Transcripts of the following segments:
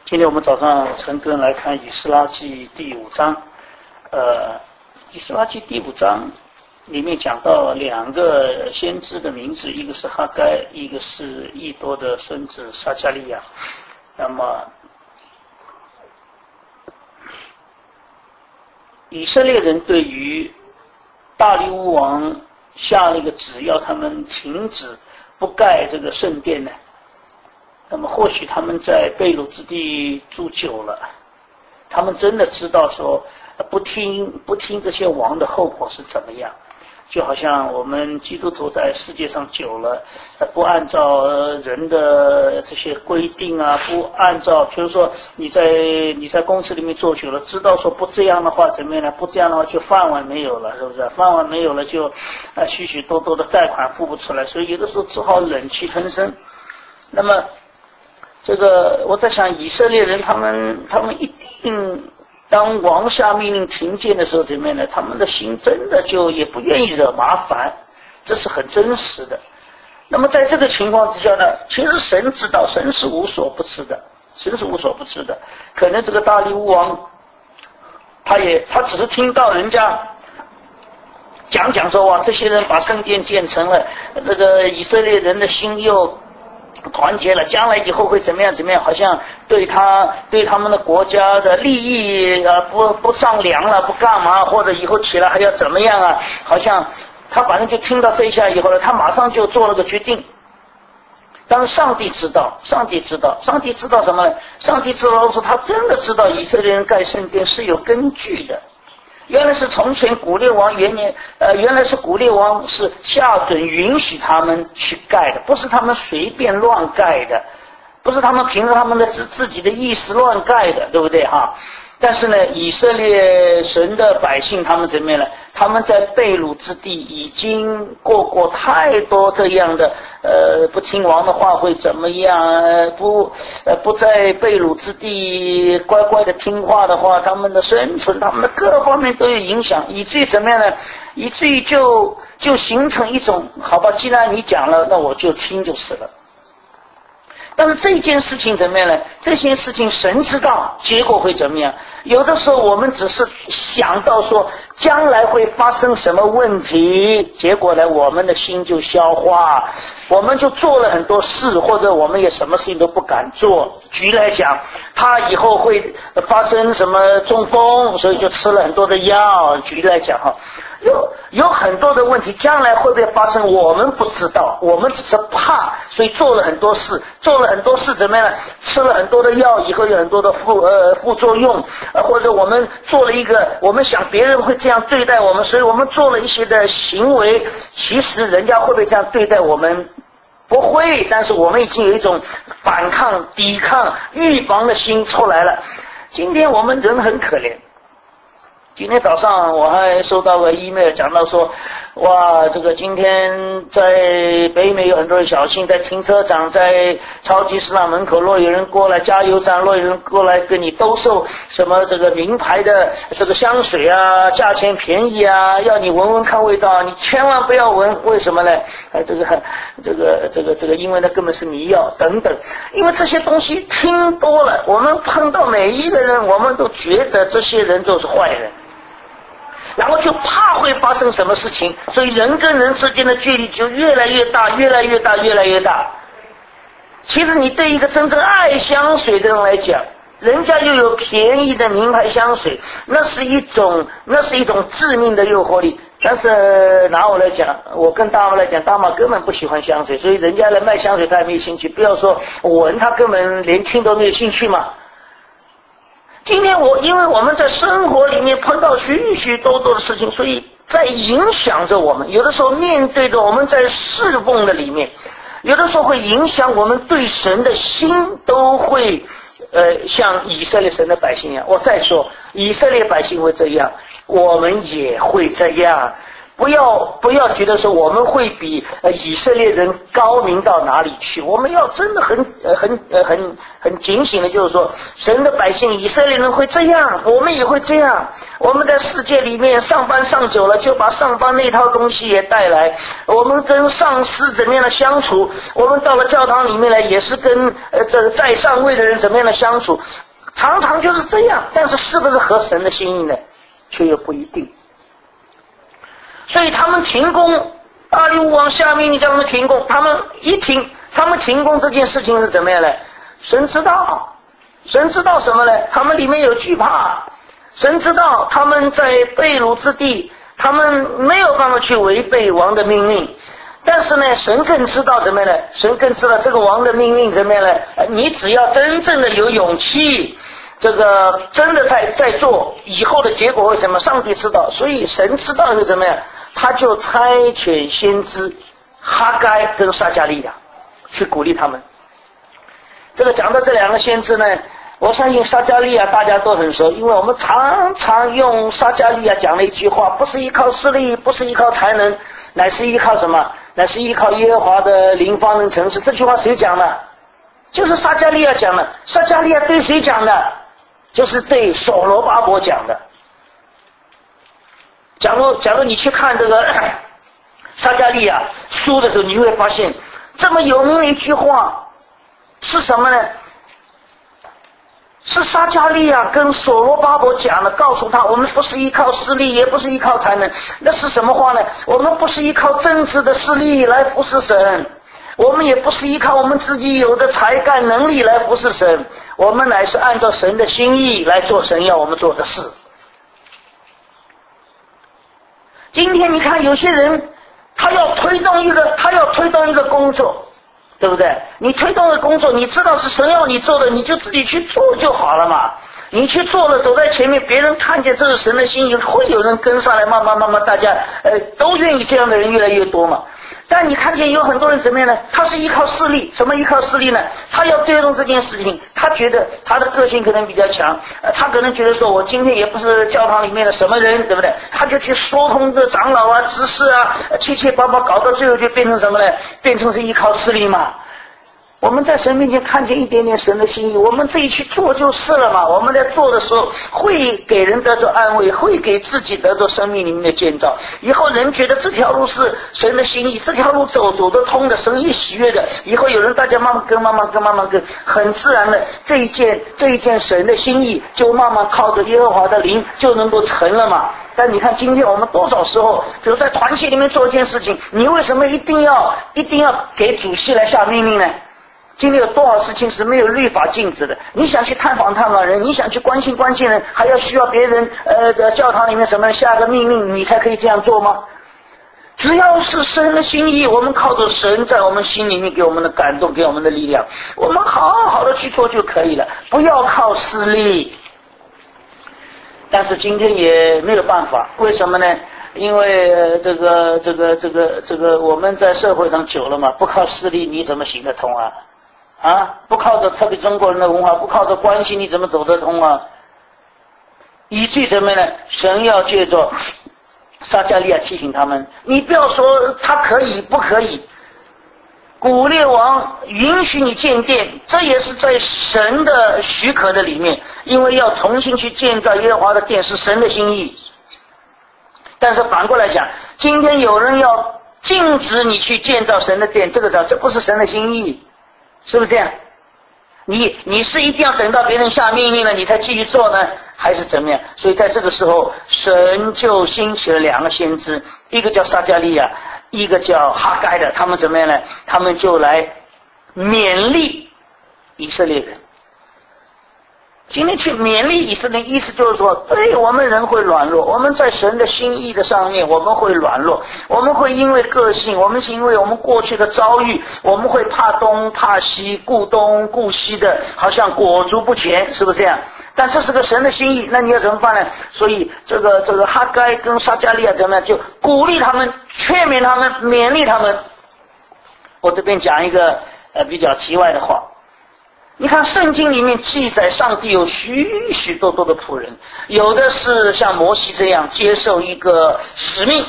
今天我们早上陈根来看以斯拉记第5章，以斯拉记第5章里面讲到2个先知的名字，一个是哈该，一个是以多的孙子撒迦利亚。那么以色列人对于大利乌王下了一个旨，要他们停止不盖这个圣殿呢，那么或许他们在被掳之地住久了，他们真的知道说不听这些王的后果是怎么样。就好像我们基督徒在世界上久了，不按照人的这些规定啊，不按照，比如说你在公司里面做久了，知道说不这样的话怎么样呢？不这样的话就饭碗没有了，是不是？饭碗没有了就许许多多的贷款付不出来，所以有的时候只好忍气吞声。那么这个我在想，以色列人他们一定当王下命令停建的时候怎么样呢？他们的心真的就也不愿意惹麻烦，这是很真实的。那么在这个情况之下呢，其实神知道，神是无所不知的，神是无所不知的。可能这个大利乌王他只是听到人家讲说哇，这些人把圣殿建成了，这个以色列人的心又团结了，将来以后会怎么样，好像对他们的国家的利益不上梁了，不干嘛，或者以后起来还要怎么样啊，好像他反正就听到这一下以后呢，他马上就做了个决定。但是上帝知道什么呢？上帝知道是他真的知道以色列人盖圣殿是有根据的。原来是从前古列王元年，原来是古列王是下准允许他们去盖的，不是他们随便乱盖的，不是他们凭着他们的自己的意识乱盖的，对不对哈？但是呢，以色列神的百姓他们怎么样呢？他们在被掳之地已经过太多这样的不听王的话会怎么样？不在被掳之地乖乖的听话的话，他们的生存，他们的各方面都有影响，以至于怎么样呢？以至于就形成一种，好吧，既然你讲了，那我就听就是了。但是这件事情怎么样呢？这些事情神知道结果会怎么样。有的时候我们只是想到说将来会发生什么问题，结果呢我们的心就消化，我们就做了很多事，或者我们也什么事情都不敢做。举例来讲，他以后会发生什么中风，所以就吃了很多的药。举例来讲哈，有很多的问题，将来会不会发生我们不知道，我们只是怕，所以做了很多事怎么样？吃了很多的药以后有很多的副作用，或者我们做了一个，我们想别人会这样对待我们，所以我们做了一些的行为，其实人家会不会这样对待我们？不会，但是我们已经有一种反抗、抵抗、预防的心出来了。今天我们人很可怜。今天早上我还收到个 email 讲到说，哇，这个今天在北美有很多人小心，在停车场，在超级市场门口，若有人过来加油站，若有人过来跟你兜售什么这个名牌的这个香水啊，价钱便宜啊，要你闻闻看味道，你千万不要闻，为什么呢？这个因为那根本是迷药等等。因为这些东西听多了，我们碰到每一个人，我们都觉得这些人都是坏人。然后就怕会发生什么事情，所以人跟人之间的距离就越来越大。其实你对一个真正爱香水的人来讲，人家又有便宜的名牌香水，那是一种致命的诱惑力。但是拿我来讲，我跟大妈来讲，大妈根本不喜欢香水，所以人家来卖香水她也没兴趣，不要说闻，她根本连听都没有兴趣嘛。今天因为我们在生活里面碰到许许多多的事情，所以在影响着我们。有的时候面对着我们在侍奉的里面，有的时候会影响我们对神的心，都会像以色列神的百姓一样。我再说，以色列百姓会这样，我们也会这样。 不要觉得说我们会比以色列人高明到哪里去，我们要真的很警醒的，就是说神的百姓以色列人会这样，我们也会这样。我们在世界里面上班上久了，就把上班那套东西也带来，我们跟上司怎么样的相处，我们到了教堂里面来也是跟这个在上位的人怎么样的相处，常常就是这样，但是是不是合神的心意呢，却又不一定。所以他们停工，大利乌王下命令叫他们停工，他们停工这件事情是怎么样呢？神知道什么呢？他们里面有惧怕，神知道他们在被掳之地，他们没有办法去违背王的命令，但是呢，神更知道怎么样呢？神更知道这个王的命令怎么样呢？你只要真正的有勇气，这个真的在做，以后的结果会什么？上帝知道，所以神知道是怎么样？他就差遣先知哈该跟撒迦利亚去鼓励他们。这个讲到这两个先知呢，我相信撒迦利亚大家都很熟，因为我们常常用撒迦利亚讲了一句话，不是依靠势力，不是依靠才能，乃是依靠什么？乃是依靠耶和华的灵方能成事。这句话谁讲的？就是撒迦利亚讲的。撒迦利亚对谁讲的？就是对所罗巴伯讲的。假如你去看这个撒迦利亚书的时候，你会发现这么有名的一句话是什么呢？是撒迦利亚跟所罗巴伯讲的，告诉他我们不是依靠势力，也不是依靠才能。那是什么话呢？我们不是依靠政治的势力来服侍神，我们也不是依靠我们自己有的才干能力来服侍神，我们乃是按照神的心意来做神要我们做的事。今天你看有些人他要推动一个工作，对不对？你推动的工作，你知道是神要你做的，你就自己去做就好了嘛。你去做了，走在前面，别人看见这是神的心意，会有人跟上来，慢慢大家都愿意，这样的人越来越多嘛。但你看见有很多人怎么样呢？他是依靠势力，什么依靠势力呢？他要推动这件事情，他觉得他的个性可能比较强，他可能觉得说我今天也不是教堂里面的什么人，对不对？他就去说通这长老啊、执事啊，七七八八搞到最后就变成什么呢？变成是依靠势力嘛。我们在神面前看见一点点神的心意，我们自己去做就是了嘛。我们在做的时候会给人得着安慰，会给自己得着生命里面的建造。以后人觉得这条路是神的心意，这条路走得通的，神也喜悦的，以后有人大家慢慢跟，很自然的这一件神的心意就慢慢靠着耶和华的灵就能够成了嘛。但你看今天我们多少时候，比如在团契里面做一件事情，你为什么一定要给主席来下命令呢？今天有多少事情是没有律法禁止的？你想去探访人，你想去关心人，还要需要别人教堂里面什么下个命令你才可以这样做吗？只要是神的心意，我们靠着神在我们心里面给我们的感动，给我们的力量，我们好好的去做就可以了，不要靠势力。但是今天也没有办法，为什么呢？因为这个我们在社会上久了嘛，不靠势力你怎么行得通啊？不靠着特别中国人的文化，不靠着关系你怎么走得通啊？以至于什么呢？神要借着撒迦利亚提醒他们，你不要说他可以不可以，古列王允许你建殿，这也是在神的许可的里面，因为要重新去建造耶和华的殿是神的心意。但是反过来讲，今天有人要禁止你去建造神的殿，这不是神的心意，是不是这样？你是一定要等到别人下命令了你才继续做呢，还是怎么样？所以在这个时候，神就兴起了两个先知，一个叫撒迦利亚，一个叫哈该的，他们怎么样呢？他们就来勉励以色列人。今天去勉励以色列，意思就是说，对，我们人会软弱，我们在神的心意的上面我们会软弱，我们会因为个性，我们是因为我们过去的遭遇，我们会怕东怕西，顾东顾西的，好像裹足不前，是不是这样？但这是个神的心意，那你要怎么办呢？所以这个哈该跟撒迦利亚怎么样，就鼓励他们，劝勉他们，勉励他们。我这边讲一个比较题外的话。你看圣经里面记载上帝有许许多多的仆人，有的是像摩西这样接受一个使命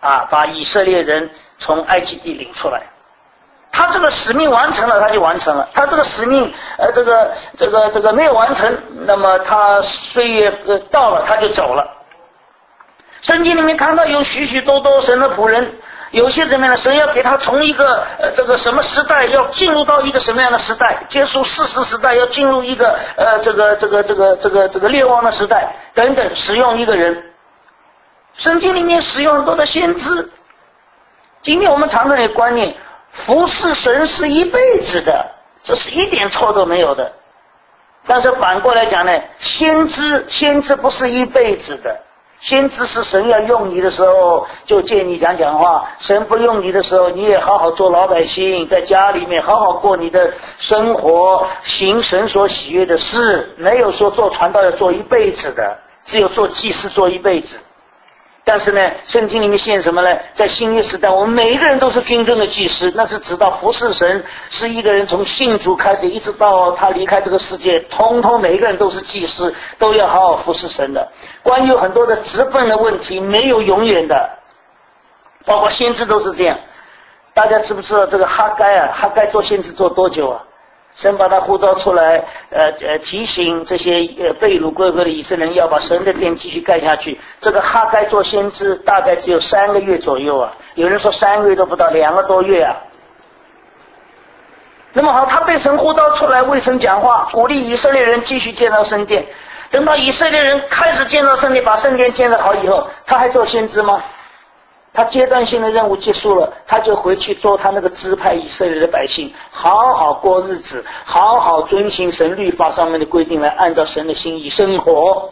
把以色列人从埃及地领出来。他这个使命完成了，他就完成了。他这个使命，这个没有完成，那么他岁月到了，他就走了。圣经里面看到有许许多多神的仆人，有些怎么样呢？神要给他从一个这个什么时代，要进入到一个什么样的时代？结束士师时代，要进入一个这个列王的时代等等，使用一个人。圣经里面使用很多的先知。今天我们常常有观念，服侍神是一辈子的，这是一点错都没有的。但是反过来讲呢，先知不是一辈子的。先知是神要用你的时候就借你讲讲话，神不用你的时候，你也好好做老百姓，在家里面好好过你的生活，行神所喜悦的事。没有说做传道要做一辈子的，只有做祭司做一辈子。但是呢，圣经里面现什么呢？在新约时代，我们每一个人都是君尊的祭司，那是直到服侍神，是一个人从信主开始，一直到他离开这个世界，通通每一个人都是祭司，都要好好服侍神的。关于很多的职分的问题，没有永远的，包括先知都是这样。大家知不知道这个哈该做先知做多久啊？神把他呼召出来，提醒这些被掳归回的以色列人要把神的殿继续盖下去。这个哈该做先知大概只有3个月左右啊，有人说3个月都不到，2个多月啊。那么好，他被神呼召出来为神讲话，鼓励以色列人继续建造圣殿。等到以色列人开始建造圣殿，把圣殿建得好以后，他还做先知吗？他阶段性的任务结束了，他就回去做他那个支派以色列的百姓，好好过日子，好好遵行神律法上面的规定，来按照神的心意生活。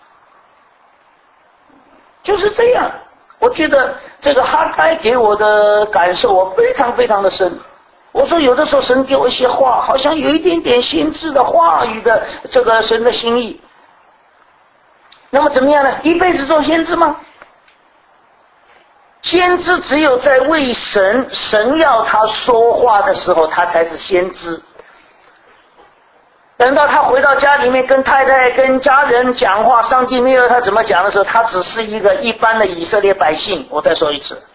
就是这样。我觉得这个哈该给我的感受我非常非常的深。我说有的时候神给我一些话，好像有一点点先知的话语的这个神的心意。那么怎么样呢？一辈子做先知吗？先知只有在为神要他说话的时候，他才是先知。等到他回到家里面跟太太跟家人讲话，上帝没有他怎么讲的时候，他只是一个一般的以色列百姓。我再说一次，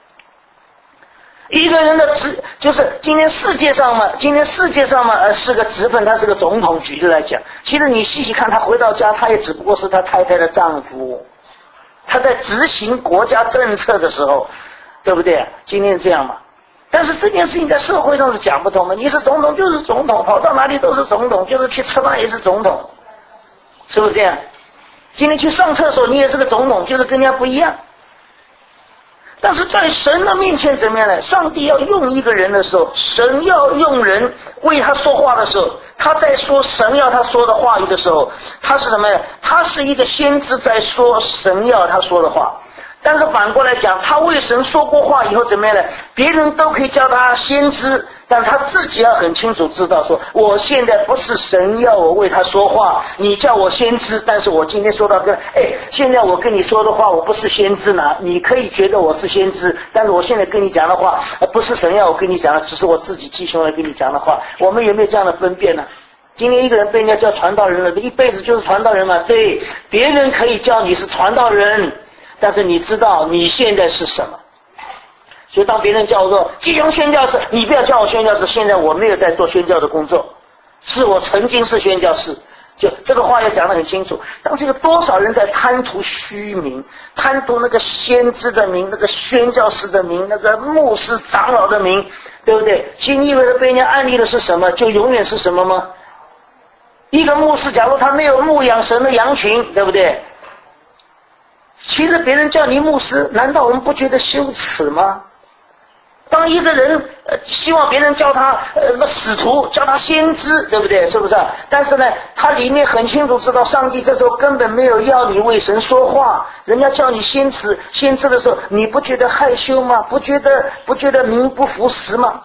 一个人的就是今天世界上嘛是个职分，他是个总统。举例来讲，其实你细细看，他回到家，他也只不过是他太太的丈夫。他在执行国家政策的时候，对不对？今天这样嘛。但是这件事情在社会上是讲不通的。你是总统就是总统，跑到哪里都是总统，就是去吃饭也是总统，是不是这样？今天去上厕所你也是个总统，就是跟人家不一样。但是在神的面前怎么样呢？上帝要用一个人的时候，神要用人为他说话的时候，他在说神要他说的话语的时候，他是什么呀？他是一个先知在说神要他说的话。但是反过来讲，他为神说过话以后怎么样呢？别人都可以叫他先知，但他自己要很清楚知道说，我现在不是神要我为他说话，你叫我先知，但是我今天说到现在我跟你说的话我不是先知呢，你可以觉得我是先知，但是我现在跟你讲的话不是神要我跟你讲的，只是我自己鸡胸来跟你讲的话。我们有没有这样的分辨呢？今天一个人被人家叫传道人了，一辈子就是传道人嘛。对，别人可以叫你是传道人，但是你知道你现在是什么。所以当别人叫我说基隆宣教士，你不要叫我宣教士，现在我没有在做宣教的工作，是我曾经是宣教士，就这个话要讲得很清楚。当时有多少人在贪图虚名，贪图那个先知的名，那个宣教士的名，那个牧师长老的名，对不对？其实你以为被人家安利的是什么，就永远是什么吗？一个牧师假如他没有牧养神的羊群，对不对？其实别人叫你牧师，难道我们不觉得羞耻吗？当一个人希望别人叫他使徒，叫他先知，对不对？是不是？但是呢，他里面很清楚知道，上帝这时候根本没有要你为神说话。人家叫你先知的时候，你不觉得害羞吗？不觉得名不符实吗？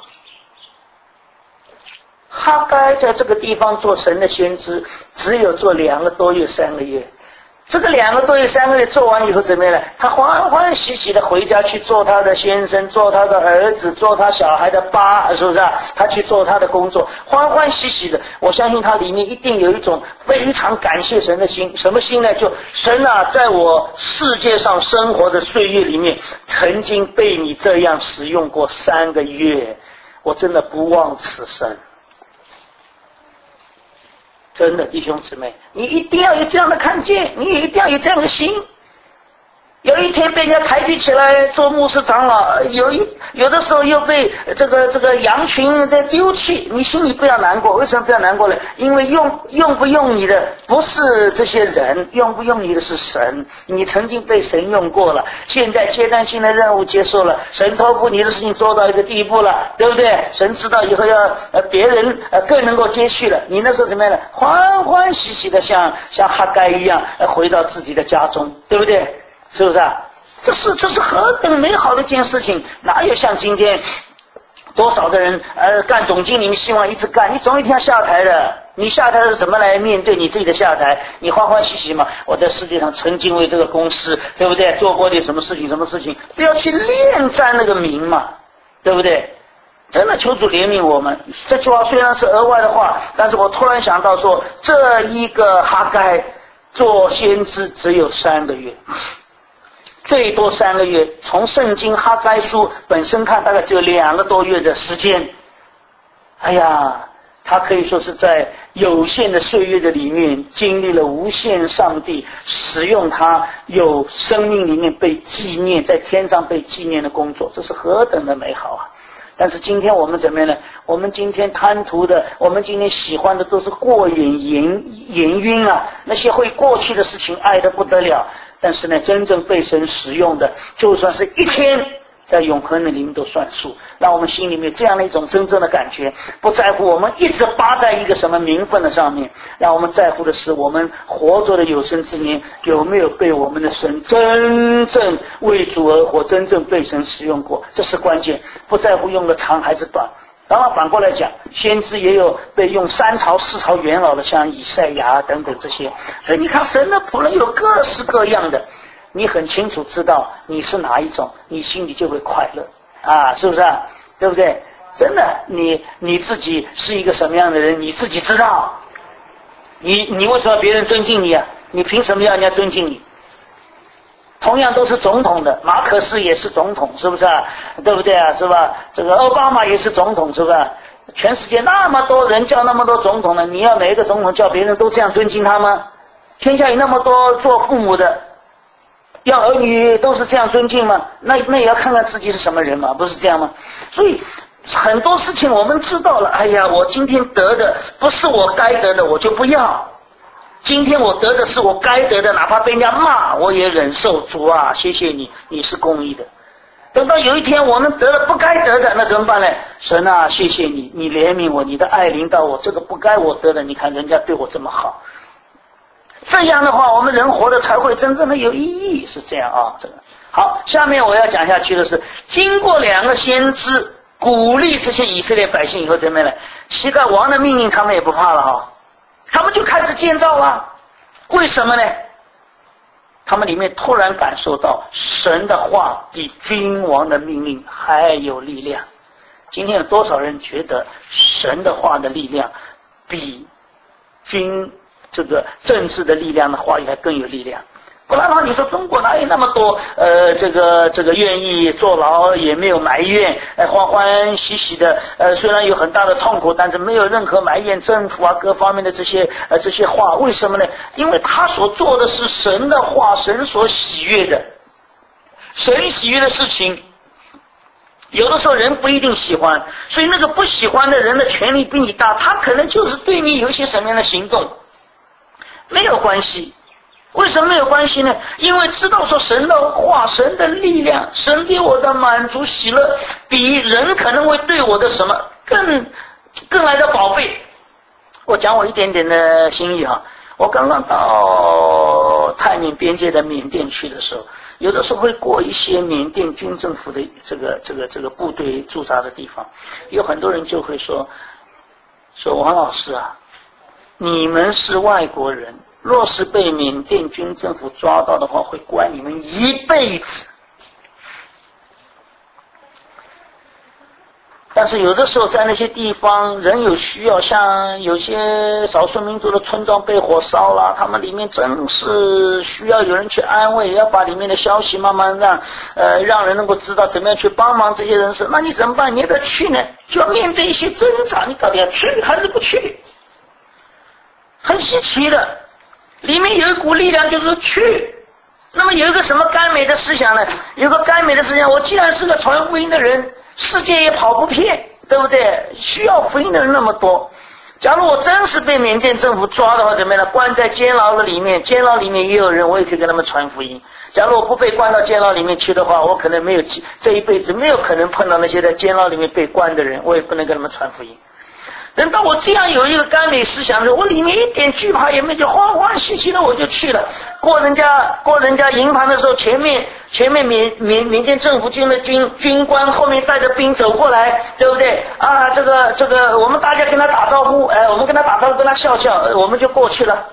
哈该在这个地方做神的先知，只有做2个多月、3个月。 这个2个多月、3个月做完以后怎么样呢？他欢欢喜喜的回家去做他的先生，做他的儿子，做他小孩的爸，是不是啊？他去做他的工作，欢欢喜喜的。我相信他里面一定有一种非常感谢神的心。什么心呢？就神啊，在我世界上生活的岁月里面，曾经被你这样使用过3个月，我真的不忘此生。真的，弟兄姊妹，你一定要有这样的看见，你也一定要有这样的心。有一天被人家抬举起来做牧师长老，有的时候又被这个羊群在丢弃，你心里不要难过。为什么不要难过呢？因为用不用你的不是这些人，用不用你的是神。你曾经被神用过了，现在阶段性的任务结束了，神托付你的事情做到一个地步了，对不对？神知道以后要别人更能够接续了，你那时候怎么样呢？欢欢喜喜的像哈该一样回到自己的家中，对不对？是不是啊？这是何等美好的一件事情！哪有像今天多少的人干总经理，你希望一直干，你总有一天要下台的。你下台是怎么来面对你自己的下台？你欢欢喜喜嘛？我在世界上曾经为这个公司，对不对？做过点什么事情，不要去恋战那个名嘛，对不对？真的求主怜悯我们。这句话虽然是额外的话，但是我突然想到说，这一个哈该做先知只有3个月。最多3个月，从圣经哈该书本身看，大概只有2个多月的时间。哎呀，他可以说是在有限的岁月的里面，经历了无限上帝使用他有生命里面被纪念，在天上被纪念的工作，这是何等的美好啊！但是今天我们怎么样呢？我们今天贪图的，我们今天喜欢的都是过眼云烟啊，那些会过去的事情爱得不得了。但是呢，真正被神使用的，就算是一天，在永恒的里面都算数。让我们心里面有这样的一种真正的感觉，不在乎我们一直扒在一个什么名分的上面，让我们在乎的是我们活着的有生之年有没有被我们的神真正为主而活，真正被神使用过，这是关键。不在乎用的长还是短。当然反过来讲，先知也有被用3朝4朝元老的，像以赛亚等等这些。所以你看神的仆人有各式各样的，你很清楚知道你是哪一种，你心里就会快乐啊，是不是啊？对不对？真的，你自己是一个什么样的人，你自己知道。你为什么别人尊敬你啊？你凭什么要人家尊敬你？同样都是总统的，马可斯也是总统，是不是啊？对不对啊？是吧？这个奥巴马也是总统，是吧？全世界那么多人叫那么多总统呢，你要每一个总统叫别人都这样尊敬他吗？天下有那么多做父母的，要儿女都是这样尊敬吗？那也要看看自己是什么人嘛，不是这样吗？所以很多事情我们知道了，哎呀，我今天得的不是我该得的，我就不要。今天我得的是我该得的，哪怕被人家骂我也忍受。主啊，谢谢你，你是公义的。等到有一天我们得了不该得的，那怎么办呢？神啊，谢谢你，你怜悯我，你的爱临到我，这个不该我得的，你看人家对我这么好。这样的话，我们人活得才会真正的有意义，是这样啊。这个好，下面我要讲下去的是，经过2个先知鼓励这些以色列百姓以后怎么样呢？乞丐王的命令他们也不怕了哈。他们就开始建造了，为什么呢？他们里面突然感受到神的话比君王的命令还有力量。今天有多少人觉得神的话的力量比这个政治的力量的话语还更有力量？不然的话，你说中国哪有那么多这个愿意坐牢也没有埋怨，欢欢喜喜的，虽然有很大的痛苦，但是没有任何埋怨政府啊各方面的这些话。为什么呢？因为他所做的是神的话，神所喜悦的，神喜悦的事情，有的时候人不一定喜欢，所以那个不喜欢的人的权力比你大，他可能就是对你有一些什么样的行动，没有关系。为什么没有关系呢？因为知道说神的话，神的力量，神给我的满足喜乐，比人可能会对我的什么更来的宝贝。我讲我一点点的心意哈。我刚刚到泰缅边界的缅甸去的时候，有的时候会过一些缅甸军政府的这个部队驻扎的地方，有很多人就会说王老师啊，你们是外国人， 若是被缅甸军政府抓到的话，会关你们一辈子。但是有的时候在那些地方人有需要，像有些少数民族的村庄被火烧了，他们里面真是需要有人去安慰，要把里面的消息慢慢让人能够知道怎么样去帮忙这些人士。那你怎么办？你要不要去呢？就要面对一些挣扎，你到底要去还是不去？很稀奇的，里面有一股力量就是去。那么有一个什么甘美的思想呢？有个甘美的思想，我既然是个传福音的人，世界也跑不遍，对不对？需要福音的人那么多，假如我真是被缅甸政府抓的话，怎么样呢？关在监牢的里面，监牢里面也有人，我也可以跟他们传福音。假如我不被关到监牢里面去的话，我可能没有这一辈子没有可能碰到那些在监牢里面被关的人，我也不能跟他们传福音。等到我这样有一个甘美思想的时候，我里面一点惧怕也没有，欢欢喜喜的我就去了。过人家营盘的时候，前面缅甸政府军的军官后面带着兵走过来，对不对啊？这个我们大家跟他打招呼，我们跟他打招呼，跟他笑笑，我们就过去了。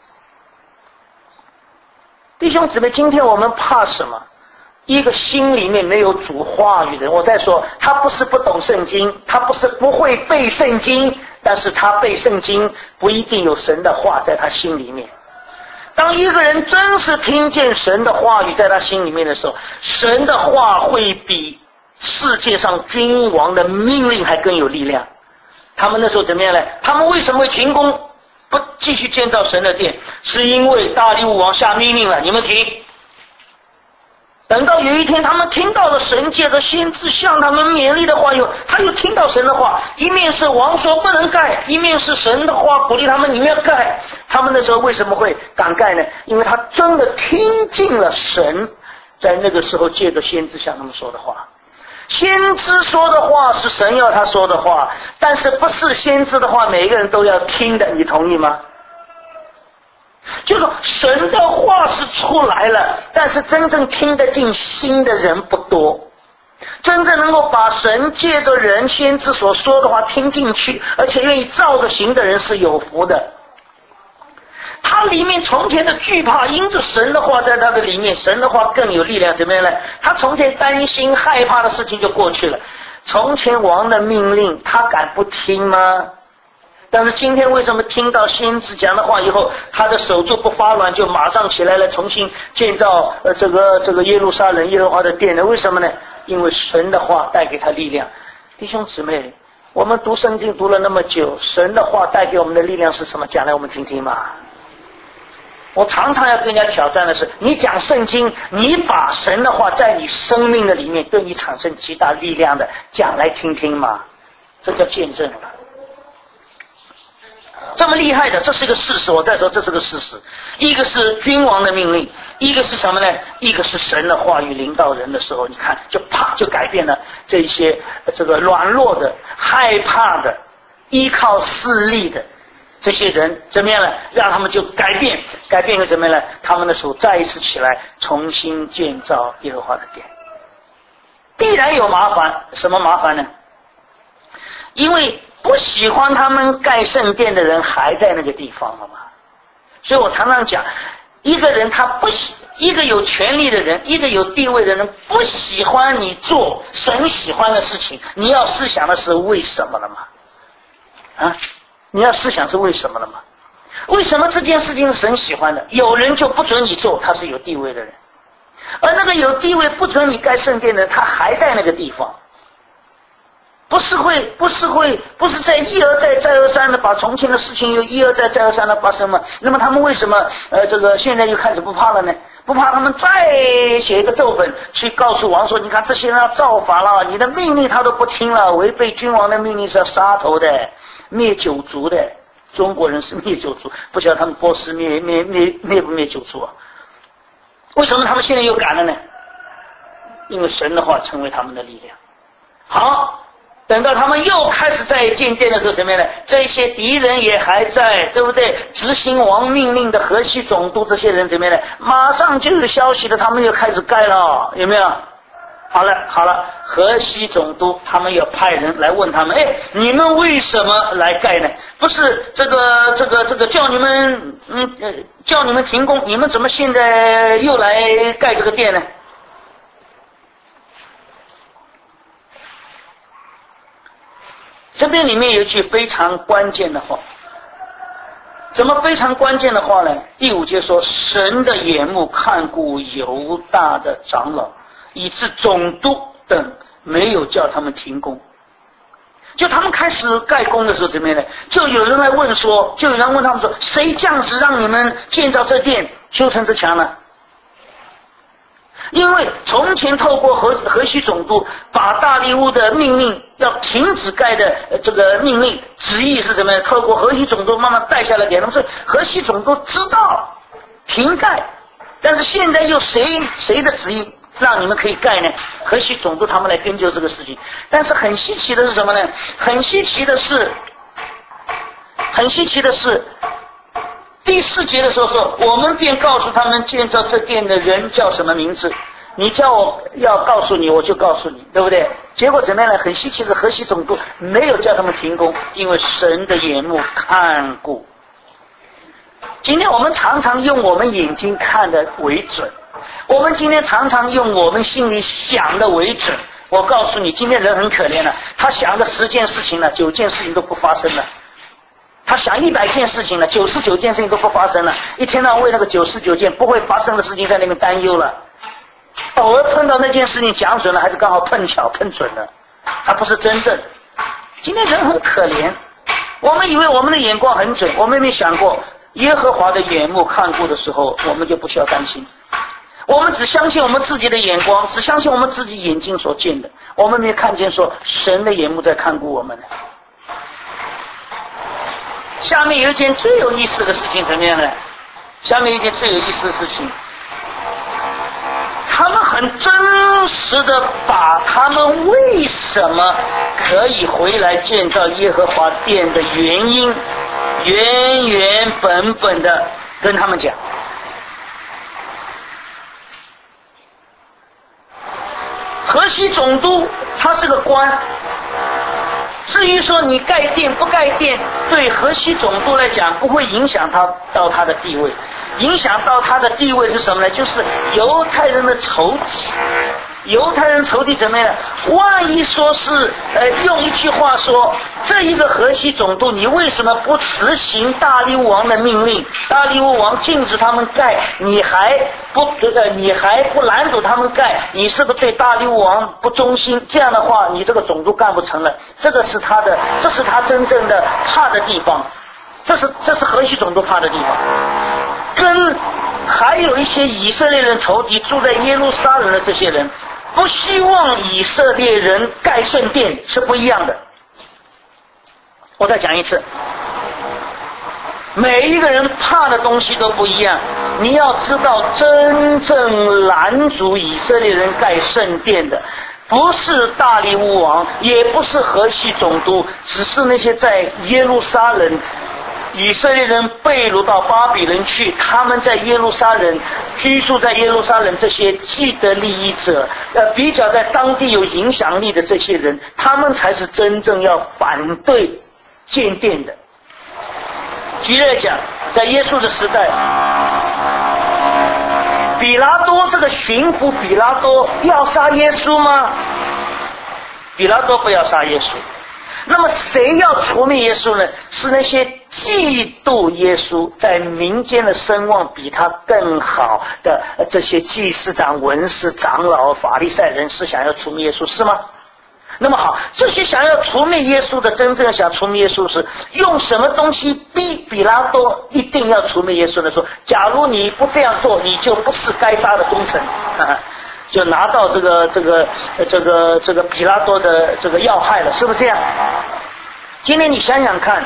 弟兄姊妹，今天我们怕什么？一个心里面没有主话语的人，我再说，他不是不懂圣经，他不是不会背圣经，但是他背圣经不一定有神的话在他心里面。当一个人真是听见神的话语在他心里面的时候，神的话会比世界上君王的命令还更有力量。他们那时候怎么样呢？他们为什么会停工不继续建造神的殿？是因为大利乌王下命令了，你们停。等到有一天他们听到了神借着先知向他们勉励的话以后，他又听到神的话，一面是王说不能盖，一面是神的话鼓励他们你们要盖。他们那时候为什么会敢盖呢？因为他真的听进了神在那个时候借着先知向他们说的话。先知说的话是神要他说的话，但是不是先知的话每一个人都要听的，你同意吗？就是说神的话是出来了，但是真正听得进心的人不多。真正能够把神借着人先知所说的话听进去，而且愿意照着行的人是有福的。他里面从前的惧怕，因着神的话在他的里面，神的话更有力量。怎么样呢？他从前担心害怕的事情就过去了。从前王的命令他敢不听吗？但是今天为什么听到先知讲的话以后，他的手就不发软，就马上起来了，重新建造这个耶路撒冷耶和华的殿呢？为什么呢？因为神的话带给他力量。弟兄姊妹，我们读圣经读了那么久，神的话带给我们的力量是什么？讲来我们听听嘛。我常常要跟人家挑战的是，你讲圣经，你把神的话在你生命的里面对你产生极大力量的讲来听听嘛，这叫见证了。这么厉害的，这是一个事实。我再说，这是个事实。一个是君王的命令，一个是什么呢？一个是神的话语领导人的时候，你看就啪就改变了这些软弱的、害怕的、依靠势力的这些人怎么样呢？让他们就改变个怎么样呢？他们的手再一次起来，重新建造耶和华的殿。必然有麻烦，什么麻烦呢？因为不喜欢他们盖圣殿的人还在那个地方了嘛。所以我常常讲，一个人一个有权力的人，一个有地位的人不喜欢你做神喜欢的事情，你要思想的是为什么了嘛？你要思想是为什么了吗？为什么这件事情是神喜欢的？有人就不准你做，他是有地位的人，而那个有地位不准你盖圣殿的人，他还在那个地方。不是在一而再再而三的把从前的事情又一而再再而三的发生吗？那么他们为什么现在又开始不怕了呢？不怕他们再写一个奏本去告诉王说，你看这些人要造反了，你的命令他都不听了，违背君王的命令是要杀头的，灭九族的。中国人是灭九族，不晓得他们波斯灭不灭九族啊？为什么他们现在又敢了呢？因为神的话成为他们的力量。好，等到他们又开始在建殿的时候，怎么样呢？这些敌人也还在，对不对？执行王命令的河西总督这些人怎么样呢？马上就有消息了，他们又开始盖了，有没有？ 好了，河西总督他们要派人来问他们，你们为什么来盖呢？不是这个叫你们停工，你们怎么现在又来盖这个殿呢？这边里面有一句非常关键的话，怎么非常关键的话呢？第5节说，神的眼目看顾犹大的长老，以致总督等没有叫他们停工。就他们开始盖工的时候怎么样呢？就有人来问说，就有人问他们说，谁这样子让你们建造这殿修成这墙呢？因为从前透过河西总督把大利乌的命令要停止盖的这个命令旨意是什么？透过河西总督慢慢带下来给他们，所以河西总督知道停盖，但是现在又谁的旨意让你们可以盖呢？河西总督他们来研究这个事情。但是很稀奇的是什么呢？很稀奇的是第4节的时候说，我们便告诉他们建造这殿的人叫什么名字，你叫我要告诉你，我就告诉你，对不对？结果怎么样呢？很稀奇的，河西总督没有叫他们停工，因为神的眼目看顾。今天我们常常用我们眼睛看的为准，我们今天常常用我们心里想的为准。我告诉你，今天人很可怜了，他想的10件事情呢，9件事情都不发生了。他想100件事情了，99件事情都不发生了，一天到晚为那个99件不会发生的事情在那边担忧了。偶尔碰到那件事情讲准了，还是刚好碰巧碰准了，他不是真正。今天人很可怜，我们以为我们的眼光很准，我们没想过耶和华的眼目看顾的时候，我们就不需要担心。我们只相信我们自己的眼光，只相信我们自己眼睛所见的，我们没看见说神的眼目在看顾我们呢。下面有一件最有意思的事情怎么样呢？下面一件最有意思的事情，他们很真实的把他们为什么可以回来建造耶和华殿的原因原本的跟他们讲。河西总督他是个官，至于说你盖殿不盖殿，对河西总督来讲不会影响到他的地位。影响到他的地位是什么呢？就是犹太人的仇敌。犹太人仇敌怎么样？万一说是用一句话说，这一个河西总督你为什么不执行大利乌王的命令？大利乌王禁止他们盖，你还不拦阻他们盖，你是不是对大利乌王不忠心？这样的话你这个总督干不成了。这是他真正的怕的地方，这是河西总督怕的地方。跟还有一些以色列人仇敌住在耶路撒冷的这些人不希望以色列人盖圣殿是不一样的。我再讲一次，每一个人怕的东西都不一样。你要知道，真正拦阻以色列人盖圣殿的不是大利乌王，也不是河西总督，只是那些在耶路撒冷以色列人被掳到巴比伦去，他们在耶路撒冷居住在耶路撒冷这些既得利益者，比较在当地有影响力的这些人，他们才是真正要反对建殿的。举例来讲，在耶稣的时代，比拉多这个巡抚比拉多要杀耶稣吗？比拉多不要杀耶稣。那么谁要除灭耶稣呢？是那些嫉妒耶稣，在民间的声望比他更好的这些祭司长、文士、长老、法利赛人是想要除灭耶稣，是吗？那么好，这些想要除灭耶稣的，真正想除灭耶稣是用什么东西逼比拉多一定要除灭耶稣呢？说假如你不这样做，你就不是该杀的忠臣。就拿到这个比拉多的这个要害了，是不是这样？今天你想想看，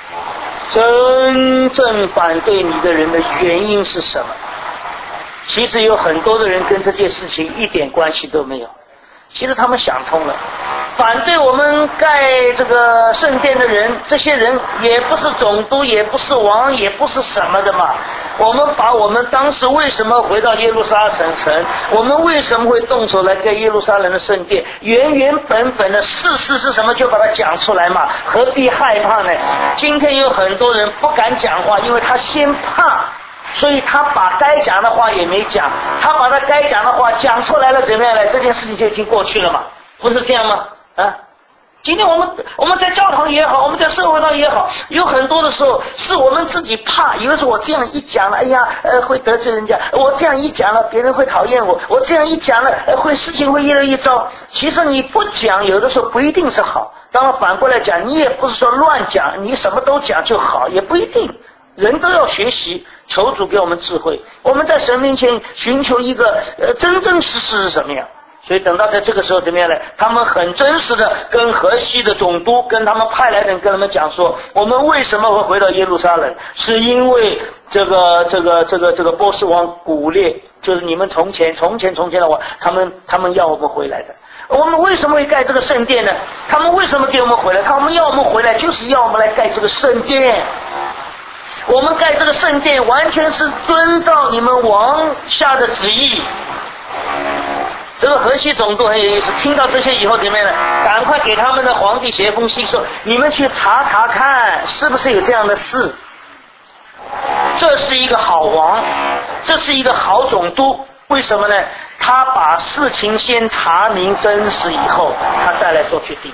真正反对你的人的原因是什么？其实有很多的人跟这件事情一点关系都没有。其实他们想通了，反对我们盖这个圣殿的人，这些人也不是总督，也不是王，也不是什么的嘛。 我们把我们当时为什么回到耶路撒冷城，我们为什么会动手来盖耶路撒冷的圣殿，原原本本的事实是什么，就把它讲出来嘛，何必害怕呢？今天有很多人不敢讲话，因为他先怕，所以他把该讲的话也没讲，他把他该讲的话讲出来了，怎么样呢？这件事情就已经过去了嘛，不是这样吗？今天我们在教堂也好，我们在社会上也好，有很多的时候是我们自己怕，以为是我这样一讲了，哎呀，会得罪人家；我这样一讲了，别人会讨厌我；我这样一讲了，事情会一而一糟。其实你不讲，有的时候不一定是好。当然反过来讲，你也不是说乱讲，你什么都讲就好，也不一定。人都要学习，求主给我们智慧。我们在神面前寻求一个真真实实是什么样。所以等到在这个时候怎么样呢？他们很真实的跟河西的总督跟他们派来的人跟他们讲说，我们为什么会回到耶路撒冷，是因为这个波斯王古列，就是你们从前的王，他们要我们回来的。我们为什么会盖这个圣殿呢？他们为什么给我们回来？他们要我们回来，就是要我们来盖这个圣殿。我们盖这个圣殿完全是遵照你们王下的旨意。这个河西总督很有意思，听到这些以后怎么样呢？赶快给他们的皇帝写封信说，你们去查查看是不是有这样的事。这是一个好王，这是一个好总督。为什么呢？他把事情先查明真实以后，他再来做决定。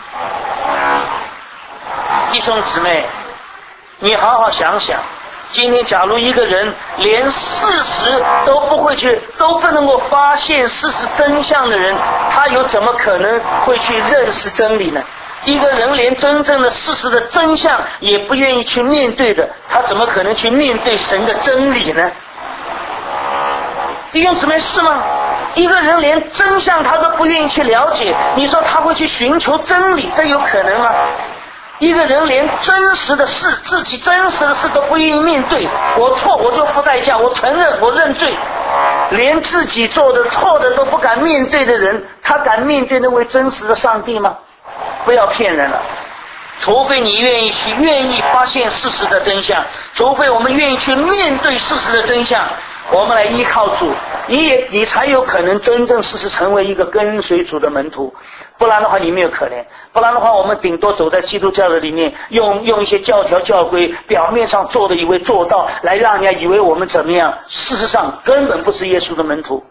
弟兄姊妹，你好好想想，今天假如一个人连事实都不会去，都不能够发现事实真相的人，他有怎么可能会去认识真理呢？一个人连真正的事实的真相也不愿意去面对的，他怎么可能去面对神的真理呢？弟兄姊妹，是吗？一个人连真相他都不愿意去了解，你说他会去寻求真理，这有可能吗？一个人连真实的事，自己真实的事都不愿意面对，我错我就付代价，我承认我认罪，连自己做的错的都不敢面对的人，他敢面对那位真实的上帝吗？不要骗人了，除非你愿意发现事实的真相，除非我们愿意去面对事实的真相，我们来依靠主，你才有可能真正事实成为一个跟随主的门徒。不然的话你没有可能，不然的话我们顶多走在基督教的里面，用一些教条教规，表面上做的以为做到，来让人家以为我们怎么样，事实上根本不是耶稣的门徒。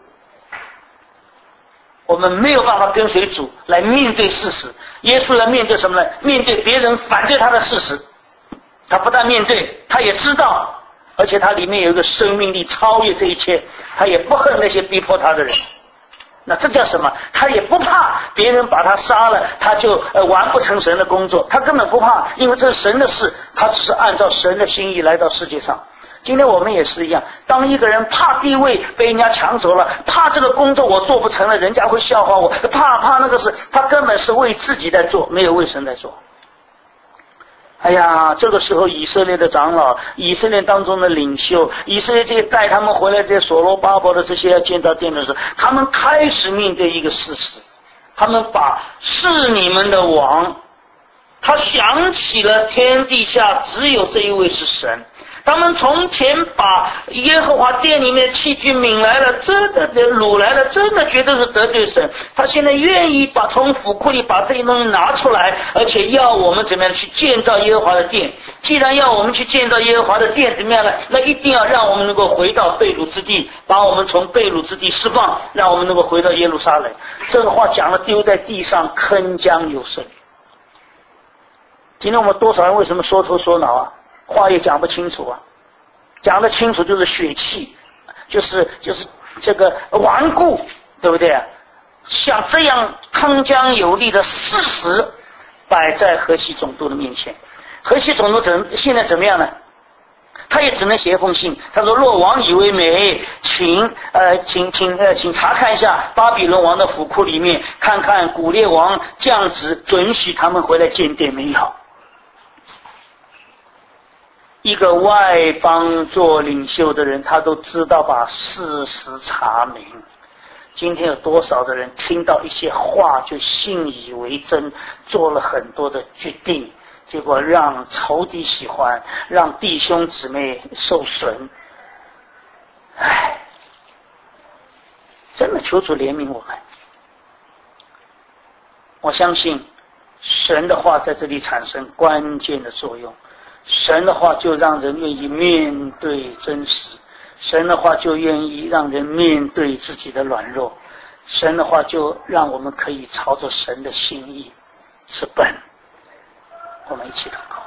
我们没有办法跟随主来面对事实。耶稣来面对什么呢？面对别人反对他的事实，他不但面对，他也知道，而且他里面有一个生命力超越这一切，他也不恨那些逼迫他的人。那这叫什么？他也不怕别人把他杀了，他就完不成神的工作，他根本不怕，因为这是神的事，他只是按照神的心意来到世界上。今天我们也是一样，当一个人怕地位被人家抢走了，怕这个工作我做不成了，人家会笑话我，怕那个事，他根本是为自己在做，没有为神在做。哎呀，这个时候以色列的长老，以色列当中的领袖，以色列这些带他们回来这些所罗巴伯的这些要建造殿的时候，他们开始面对一个事实，他们把是你们的王，他想起了天地下只有这一位是神。他们从前把耶和华殿里面的器具抿来了，真的掳来了，真的觉得是得罪神。他现在愿意从府库里把这些东西拿出来，而且要我们怎么样去建造耶和华的殿。既然要我们去建造耶和华的殿，怎么样呢？那一定要让我们能够回到被掳之地，把我们从被掳之地释放，让我们能够回到耶路撒冷。这个话讲了，丢在地上，铿锵有声。今天我们多少人为什么说头说脑啊？话也讲不清楚啊，讲得清楚就是血气，就是这个顽固，对不对啊？像这样铿锵有力的事实摆在河西总督的面前，河西总督现在怎么样呢？他也只能写一封信，他说：若王以为美，请查看一下巴比伦王的府库里面，看看古列王降旨准许他们回来建殿美好。一个外邦做领袖的人，他都知道把事实查明。今天有多少的人听到一些话就信以为真，做了很多的决定，结果让仇敌喜欢，让弟兄姊妹受损。 真的求主怜悯我们。我相信神的话在这里产生关键的作用，神的话就让人愿意面对真实，神的话就愿意让人面对自己的软弱，神的话就让我们可以朝着神的心意直奔。我们一起祷告。